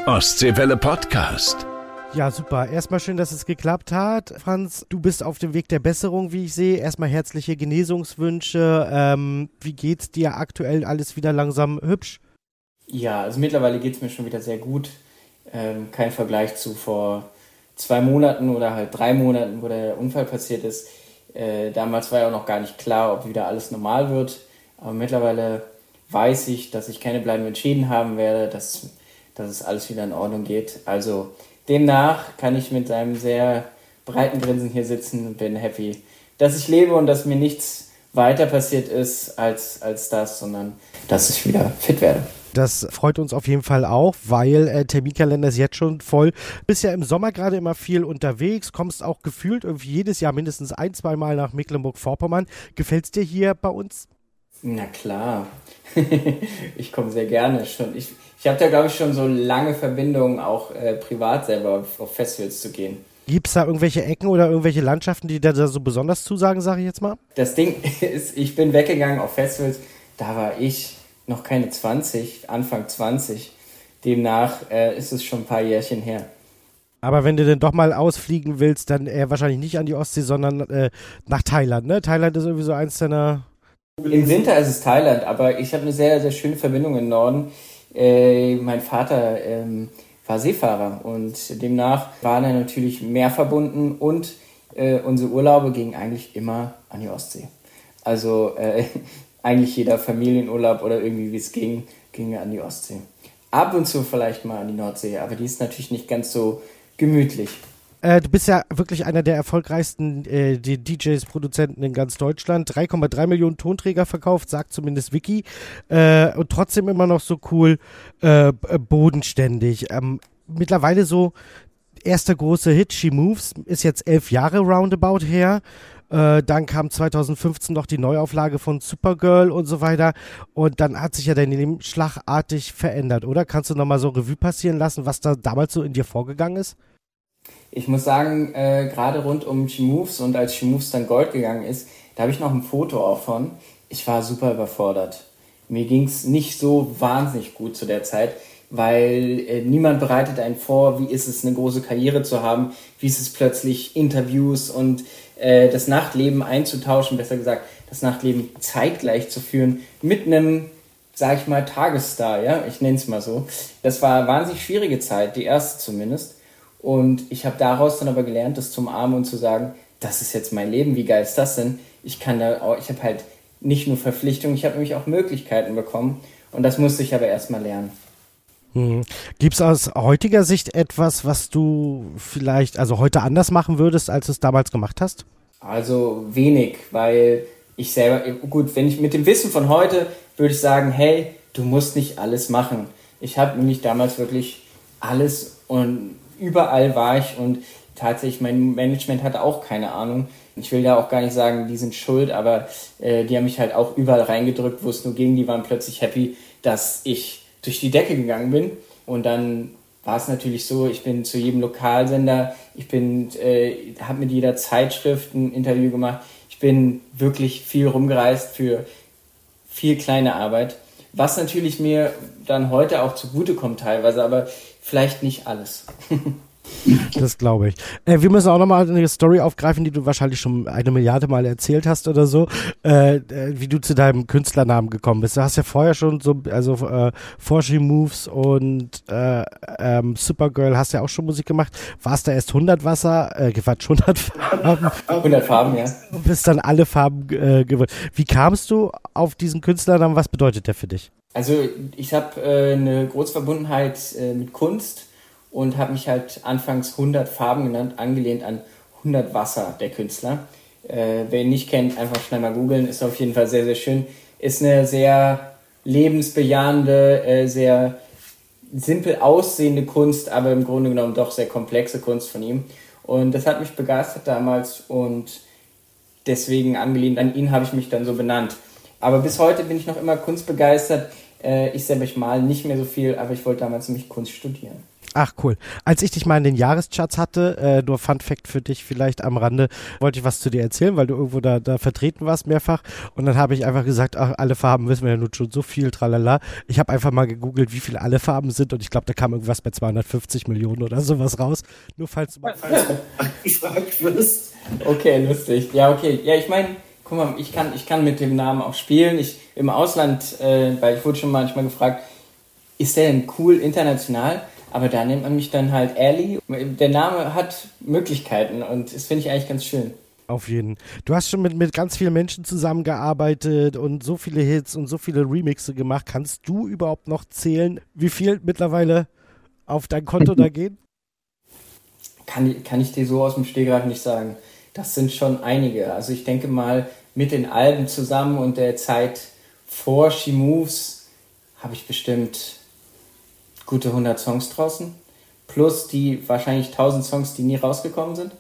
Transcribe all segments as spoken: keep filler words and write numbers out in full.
Ostseewelle Podcast. Ja, super. Erstmal schön, dass es geklappt hat. Franz, du bist auf dem Weg der Besserung, wie ich sehe. Erstmal herzliche Genesungswünsche. Ähm, wie geht's dir aktuell? Alles wieder langsam hübsch? Ja, also mittlerweile geht's mir schon wieder sehr gut. Ähm, kein Vergleich zu vor zwei Monaten oder halt drei Monaten, wo der Unfall passiert ist. Äh, damals war ja auch noch gar nicht klar, ob wieder alles normal wird. Aber mittlerweile weiß ich, dass ich keine bleibenden Schäden haben werde, dass, dass es alles wieder in Ordnung geht. Also demnach kann ich mit einem sehr breiten Grinsen hier sitzen und bin happy, dass ich lebe und dass mir nichts weiter passiert ist als, als das, sondern dass ich wieder fit werde. Das freut uns auf jeden Fall auch, weil äh, Terminkalender ist jetzt schon voll. Bist ja im Sommer gerade immer viel unterwegs, kommst auch gefühlt irgendwie jedes Jahr mindestens ein, zwei Mal nach Mecklenburg-Vorpommern. Gefällt's dir hier bei uns? Na klar, ich komme sehr gerne schon. Ich, ich habe da, glaube ich, schon so lange Verbindungen, auch äh, privat selber auf, auf Festivals zu gehen. Gibt es da irgendwelche Ecken oder irgendwelche Landschaften, die dir da so besonders zusagen, sage ich jetzt mal? Das Ding ist, ich bin weggegangen auf Festivals, da war ich noch keine zwanzig, Anfang zwanzig. Demnach äh, ist es schon ein paar Jährchen her. Aber wenn du denn doch mal ausfliegen willst, dann eher wahrscheinlich nicht an die Ostsee, sondern äh, nach Thailand, ne? Thailand ist irgendwie so eins deiner... Im Winter ist es Thailand, aber ich habe eine sehr, sehr schöne Verbindung im Norden. Äh, mein Vater ähm, war Seefahrer und demnach waren er natürlich mehr verbunden und äh, unsere Urlaube gingen eigentlich immer an die Ostsee. Also äh, eigentlich jeder Familienurlaub oder irgendwie wie es ging, ging an die Ostsee. Ab und zu vielleicht mal an die Nordsee, aber die ist natürlich nicht ganz so gemütlich. Äh, du bist ja wirklich einer der erfolgreichsten äh, die D Js, Produzenten in ganz Deutschland. drei Komma drei Millionen Tonträger verkauft, sagt zumindest Wiki. Äh, und trotzdem immer noch so cool äh, bodenständig. Ähm, mittlerweile so erster große Hit, She Moves, ist jetzt elf Jahre roundabout her. Äh, dann kam zwanzig fünfzehn noch die Neuauflage von Supergirl und so weiter. Und dann hat sich ja dein Leben schlagartig verändert, oder? Kannst du nochmal so Revue passieren lassen, was da damals so in dir vorgegangen ist? Ich muss sagen, äh, gerade rund um She Moves und als She Moves dann Gold gegangen ist, da habe ich noch ein Foto auch von. Ich war super überfordert. Mir ging es nicht so wahnsinnig gut zu der Zeit, weil äh, niemand bereitet einen vor, wie ist es, eine große Karriere zu haben, wie ist es plötzlich, Interviews und äh, das Nachtleben einzutauschen, besser gesagt, das Nachtleben zeitgleich zu führen mit einem, sag ich mal, Tagesstar, ja, ich nenne es mal so. Das war eine wahnsinnig schwierige Zeit, die erste zumindest. Und ich habe daraus dann aber gelernt, das zu umarmen und zu sagen, das ist jetzt mein Leben, wie geil ist das denn? Ich kann da auch, ich habe halt nicht nur Verpflichtungen, ich habe nämlich auch Möglichkeiten bekommen. Und das musste ich aber erstmal lernen. Hm. Gibt es aus heutiger Sicht etwas, was du vielleicht, also heute anders machen würdest, als du es damals gemacht hast? Also wenig, weil ich selber, gut, wenn ich mit dem Wissen von heute würde ich sagen, hey, du musst nicht alles machen. Ich habe nämlich damals wirklich alles und überall war ich und tatsächlich mein Management hatte auch keine Ahnung. Ich will da auch gar nicht sagen, die sind schuld, aber äh, die haben mich halt auch überall reingedrückt, wo es nur ging. Die waren plötzlich happy, dass ich durch die Decke gegangen bin. Und dann war es natürlich so, ich bin zu jedem Lokalsender, ich bin, äh, habe mit jeder Zeitschrift ein Interview gemacht. Ich bin wirklich viel rumgereist für viel kleine Arbeit, was natürlich mir dann heute auch zugutekommt teilweise, aber vielleicht nicht alles. Das glaube ich. Äh, wir müssen auch nochmal eine Story aufgreifen, die du wahrscheinlich schon eine Milliarde Mal erzählt hast oder so, äh, äh, wie du zu deinem Künstlernamen gekommen bist. Du hast ja vorher schon so, also äh, vor She Moves und äh, ähm, Supergirl hast ja auch schon Musik gemacht. Warst da erst hundert Wasser, äh, Quatsch, hundert Farben. hundert Farben, ja. Und bist dann alle Farben äh, geworden. Wie kamst du auf diesen Künstlernamen? Was bedeutet der für dich? Also ich habe äh, eine große Verbundenheit äh, mit Kunst und habe mich halt anfangs hundert Farben genannt, angelehnt an hundert Wasser, der Künstler. Äh, wer ihn nicht kennt, einfach schnell mal googeln, ist auf jeden Fall sehr, sehr schön. Ist eine sehr lebensbejahende, äh, sehr simpel aussehende Kunst, aber im Grunde genommen doch sehr komplexe Kunst von ihm. Und das hat mich begeistert damals und deswegen angelehnt an ihn habe ich mich dann so benannt. Aber bis heute bin ich noch immer kunstbegeistert. Äh, ich selber, ich male nicht mehr so viel, aber ich wollte damals nämlich Kunst studieren. Ach, cool. Als ich dich mal in den Jahrescharts hatte, äh, nur Fun Fact für dich vielleicht am Rande, wollte ich was zu dir erzählen, weil du irgendwo da, da vertreten warst mehrfach. Und dann habe ich einfach gesagt, ach, alle Farben wissen wir ja nun schon so viel, tralala. Ich habe einfach mal gegoogelt, wie viele alle Farben sind und ich glaube, da kam irgendwas bei zweihundertfünfzig Millionen oder sowas raus. Nur falls du mal falls du gefragt wirst. Okay, lustig. Ja, okay. Ja, ich meine, guck mal, ich kann, ich kann mit dem Namen auch spielen. Ich im Ausland, äh, weil ich wurde schon manchmal gefragt, ist der denn cool international? Aber da nennt man mich dann halt Ali. Der Name hat Möglichkeiten und das finde ich eigentlich ganz schön. Auf jeden. Du hast schon mit, mit ganz vielen Menschen zusammengearbeitet und so viele Hits und so viele Remixe gemacht. Kannst du überhaupt noch zählen, wie viel mittlerweile auf dein Konto da gehen? Kann, kann ich dir so aus dem Stegreif nicht sagen. Das sind schon einige. Also ich denke mal, mit den Alben zusammen und der Zeit vor She Moves habe ich bestimmt gute hundert Songs draußen, plus die wahrscheinlich tausend Songs, die nie rausgekommen sind.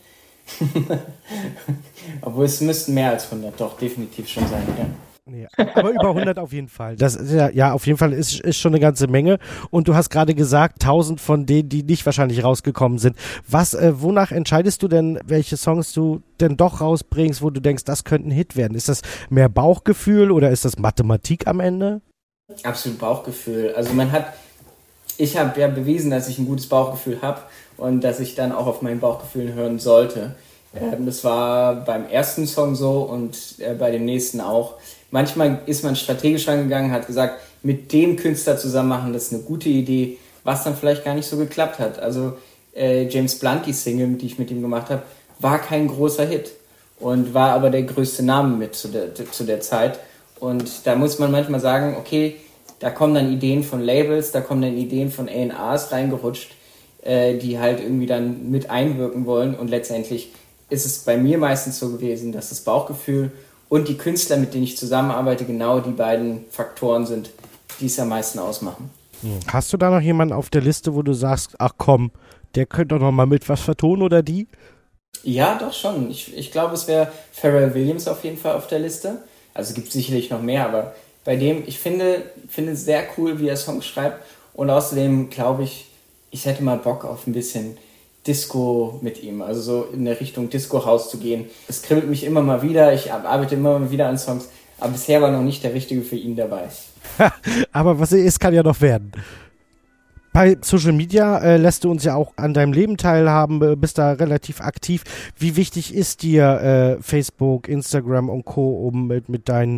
Obwohl es müssten mehr als hundert, doch, definitiv schon sein, ja. Nee, aber über hundert auf jeden Fall. Das ist ja, ja, auf jeden Fall ist, ist schon eine ganze Menge. Und du hast gerade gesagt, tausend von denen, die nicht wahrscheinlich rausgekommen sind. Was, äh, wonach entscheidest du denn, welche Songs du denn doch rausbringst, wo du denkst, das könnte ein Hit werden? Ist das mehr Bauchgefühl oder ist das Mathematik am Ende? Absolut Bauchgefühl. Also man hat Ich habe ja bewiesen, dass ich ein gutes Bauchgefühl habe und dass ich dann auch auf mein Bauchgefühl hören sollte. Ähm, das war beim ersten Song so und äh, bei dem nächsten auch. Manchmal ist man strategisch rangegangen, hat gesagt, mit dem Künstler zusammen machen, das ist eine gute Idee, was dann vielleicht gar nicht so geklappt hat. Also äh, James Blunt, die Single, die ich mit ihm gemacht habe, war kein großer Hit und war aber der größte Name mit zu der, zu der Zeit. Und da muss man manchmal sagen, okay, da kommen dann Ideen von Labels, da kommen dann Ideen von A und Rs reingerutscht, äh, die halt irgendwie dann mit einwirken wollen. Und letztendlich ist es bei mir meistens so gewesen, dass das Bauchgefühl und die Künstler, mit denen ich zusammenarbeite, genau die beiden Faktoren sind, die es am meisten ausmachen. Hast du da noch jemanden auf der Liste, wo du sagst, ach komm, der könnte doch noch mal mit was vertonen oder die? Ja, doch schon. Ich, ich glaube, es wäre Pharrell Williams auf jeden Fall auf der Liste. Also es gibt sicherlich noch mehr, aber bei dem, ich finde, finde es sehr cool, wie er Songs schreibt. Und außerdem glaube ich, ich hätte mal Bock auf ein bisschen Disco mit ihm. Also so in der Richtung Disco-House zu gehen. Es kribbelt mich immer mal wieder. Ich arbeite immer mal wieder an Songs. Aber bisher war noch nicht der Richtige für ihn dabei. Aber was ist, kann ja noch werden. Bei Social Media äh, lässt du uns ja auch an deinem Leben teilhaben, äh, bist da relativ aktiv. Wie wichtig ist dir äh, Facebook, Instagram und Co., um mit, mit deinen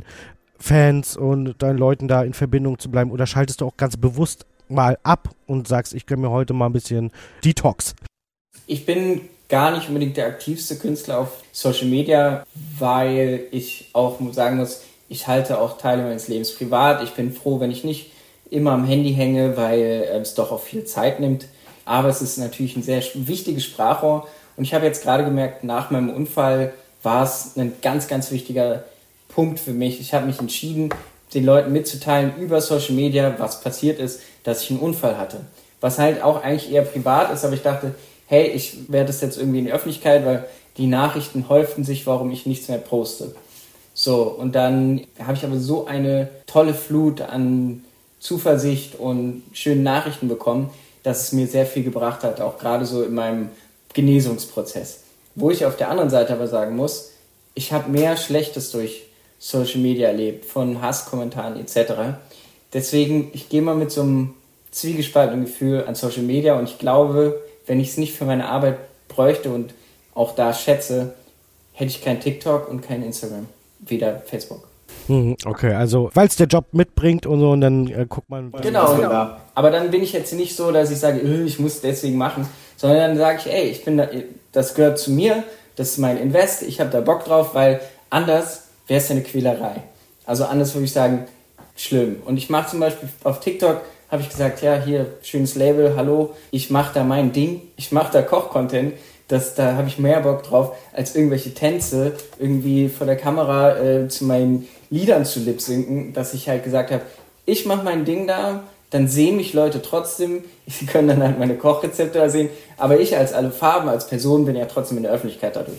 Fans und deinen Leuten da in Verbindung zu bleiben? Oder schaltest du auch ganz bewusst mal ab und sagst, ich gönne mir heute mal ein bisschen Detox? Ich bin gar nicht unbedingt der aktivste Künstler auf Social Media, weil ich auch sagen muss, ich halte auch Teile meines Lebens privat. Ich bin froh, wenn ich nicht immer am Handy hänge, weil es doch auch viel Zeit nimmt. Aber es ist natürlich ein sehr wichtiges Sprachrohr. Und ich habe jetzt gerade gemerkt, nach meinem Unfall war es ein ganz, ganz wichtiger Punkt für mich. Ich habe mich entschieden, den Leuten mitzuteilen über Social Media, was passiert ist, dass ich einen Unfall hatte. Was halt auch eigentlich eher privat ist, aber ich dachte, hey, ich werde das jetzt irgendwie in die Öffentlichkeit, weil die Nachrichten häuften sich, warum ich nichts mehr poste. So, und dann habe ich aber so eine tolle Flut an Zuversicht und schönen Nachrichten bekommen, dass es mir sehr viel gebracht hat, auch gerade so in meinem Genesungsprozess. Wo ich auf der anderen Seite aber sagen muss, ich habe mehr Schlechtes durch Social Media erlebt, von Hasskommentaren et cetera. Deswegen, ich gehe mal mit so einem zwiegespaltenen Gefühl an Social Media und ich glaube, wenn ich es nicht für meine Arbeit bräuchte und auch da schätze, hätte ich kein TikTok und kein Instagram, weder Facebook. Okay, also weil es der Job mitbringt und so und dann äh, guckt man... Genau, genau. Aber dann bin ich jetzt nicht so, dass ich sage, ich muss deswegen machen, sondern dann sage ich, ey, ich bin da, das gehört zu mir, das ist mein Invest, ich habe da Bock drauf, weil anders wäre es ja eine Quälerei. Also anders würde ich sagen, schlimm. Und ich mache zum Beispiel auf TikTok, habe ich gesagt, ja, hier, schönes Label, hallo, ich mache da mein Ding, ich mache da Koch-Content, das, da habe ich mehr Bock drauf, als irgendwelche Tänze irgendwie vor der Kamera äh, zu meinen Liedern zu lip-sinken, dass ich halt gesagt habe, ich mache mein Ding da, dann sehen mich Leute trotzdem, sie können dann halt meine Kochrezepte da sehen, aber ich als alle Farben, als Person bin ja trotzdem in der Öffentlichkeit dadurch.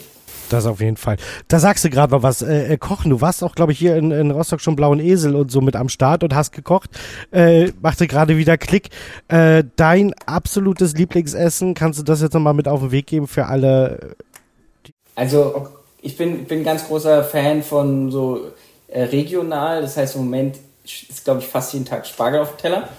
Das auf jeden Fall. Da sagst du gerade noch was. Äh, kochen, du warst auch, glaube ich, hier in, in Rostock schon Blauen Esel und so mit am Start und hast gekocht. Äh, machte gerade wieder Klick. Äh, dein absolutes Lieblingsessen, kannst du das jetzt nochmal mit auf den Weg geben für alle? Also ich bin, bin ein ganz großer Fan von so äh, regional. Das heißt, im Moment ist, glaube ich, fast jeden Tag Spargel auf dem Teller.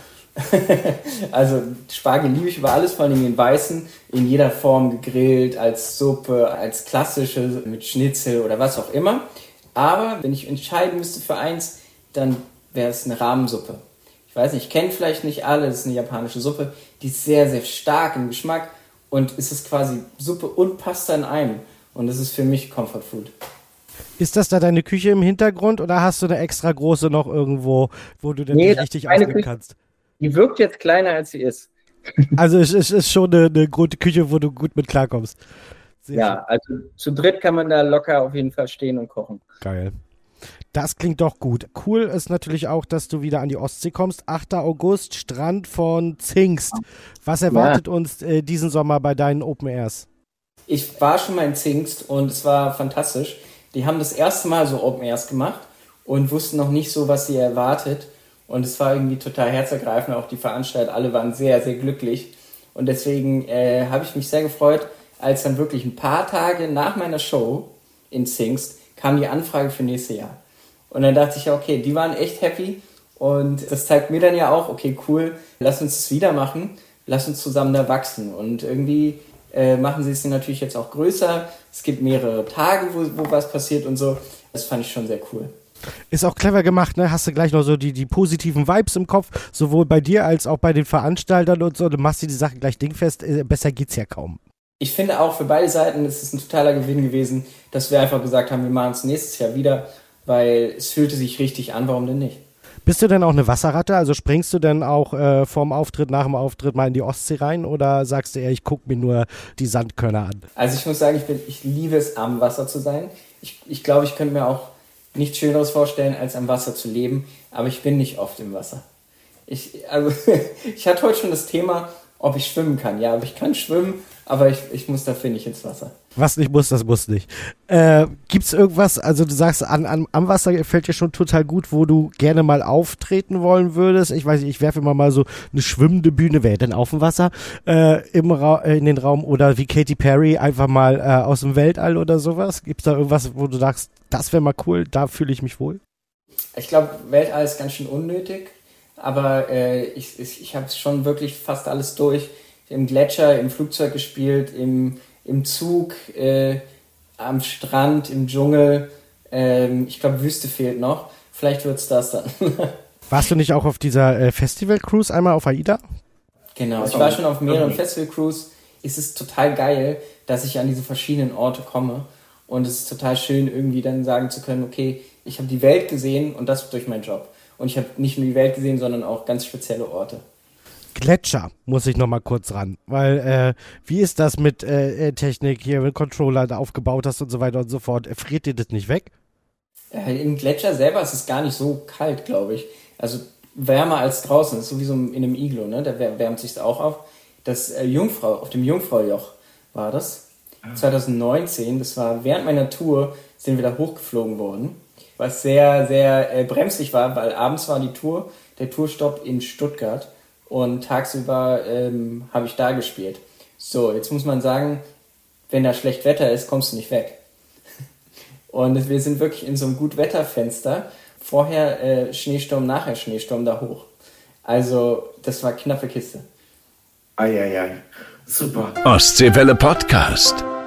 Also Spargel liebe ich über alles, vor allem den weißen, in jeder Form gegrillt, als Suppe, als klassische, mit Schnitzel oder was auch immer. Aber wenn ich entscheiden müsste für eins, dann wäre es eine Rahmensuppe. Ich weiß nicht, ich kenne vielleicht nicht alle, das ist eine japanische Suppe, die ist sehr, sehr stark im Geschmack und es ist quasi Suppe und Pasta in einem. Und das ist für mich Comfort Food. Ist das da deine Küche im Hintergrund oder hast du eine extra große noch irgendwo, wo du denn nee, nicht richtig ausgeben kannst? Die wirkt jetzt kleiner, als sie ist. Also es ist, ist schon eine, eine gute Küche, wo du gut mit klarkommst. Sehr ja, schön. Also zu dritt kann man da locker auf jeden Fall stehen und kochen. Geil. Das klingt doch gut. Cool ist natürlich auch, dass du wieder an die Ostsee kommst. achter August, Strand von Zingst. Was erwartet ja. uns äh, diesen Sommer bei deinen Open Airs? Ich war schon mal in Zingst und es war fantastisch. Die haben das erste Mal so Open Airs gemacht und wussten noch nicht so, was sie erwartet. Und es war irgendwie total herzergreifend, auch die Veranstalter, alle waren sehr, sehr glücklich. Und deswegen äh, habe ich mich sehr gefreut, als dann wirklich ein paar Tage nach meiner Show in Zingst kam die Anfrage für nächstes Jahr. Und dann dachte ich, ja, okay, die waren echt happy. Und das zeigt mir dann ja auch, okay, cool, lass uns das wieder machen, lass uns zusammen da wachsen. Und irgendwie äh, machen sie es natürlich jetzt auch größer. Es gibt mehrere Tage, wo, wo was passiert und so. Das fand ich schon sehr cool. Ist auch clever gemacht, ne? Hast du gleich noch so die, die positiven Vibes im Kopf, sowohl bei dir als auch bei den Veranstaltern und so. Du machst dir die Sache gleich dingfest. Besser geht's ja kaum. Ich finde auch für beide Seiten ist es ein totaler Gewinn gewesen, dass wir einfach gesagt haben, wir machen es nächstes Jahr wieder, weil es fühlte sich richtig an, warum denn nicht? Bist du denn auch eine Wasserratte? Also springst du denn auch äh, vorm Auftritt, nach dem Auftritt mal in die Ostsee rein oder sagst du eher, ich gucke mir nur die Sandkörner an? Also ich muss sagen, ich, bin, ich liebe es, am Wasser zu sein. Ich, ich glaube, ich könnte mir auch nichts Schöneres vorstellen, als am Wasser zu leben, aber ich bin nicht oft im Wasser. Ich, also, ich hatte heute schon das Thema, ob ich schwimmen kann. Ja, aber ich kann schwimmen, aber ich, ich muss dafür nicht ins Wasser. Was nicht muss, das muss nicht. Äh, gibt's irgendwas, also du sagst, an, an, am Wasser gefällt dir schon total gut, wo du gerne mal auftreten wollen würdest. Ich weiß nicht, ich werfe immer mal so eine schwimmende Bühne, wäre denn auf dem Wasser, äh, im Ra- in den Raum oder wie Katy Perry einfach mal äh, aus dem Weltall oder sowas. Gibt's da irgendwas, wo du sagst, das wäre mal cool, da fühle ich mich wohl? Ich glaube, Weltall ist ganz schön unnötig, aber äh, ich, ich, ich habe schon wirklich fast alles durch. Im Gletscher, im Flugzeug gespielt, im, im Zug, äh, am Strand, im Dschungel. Ähm, ich glaube, Wüste fehlt noch. Vielleicht wird's das dann. Warst du nicht auch auf dieser äh, Festival-Cruise einmal auf AIDA? Genau, ich war schon auf mehreren Festival-Cruise. Es ist total geil, dass ich an diese verschiedenen Orte komme. Und es ist total schön, irgendwie dann sagen zu können, okay, ich habe die Welt gesehen und das durch meinen Job. Und ich habe nicht nur die Welt gesehen, sondern auch ganz spezielle Orte. Gletscher muss ich noch mal kurz ran, weil äh, wie ist das mit äh, Technik hier, wenn du Controller da aufgebaut hast und so weiter und so fort, friert dir das nicht weg? Äh, Im Gletscher selber ist es gar nicht so kalt, glaube ich. Also wärmer als draußen, das ist sowieso in einem Iglo, ne? Da wärmt sich auch auf. Das äh, Jungfrau, auf dem Jungfraujoch war das, zwanzig neunzehn, das war während meiner Tour, sind wir da hochgeflogen worden, was sehr, sehr äh, bremslich war, weil abends war die Tour, der Tourstopp in Stuttgart. Und tagsüber ähm, habe ich da gespielt. So, jetzt muss man sagen, wenn da schlecht Wetter ist, kommst du nicht weg. Und wir sind wirklich in so einem Gutwetterfenster. Vorher äh, Schneesturm, nachher Schneesturm da hoch. Also, das war knappe Kiste. Eieiei, super. Ostseewelle Podcast.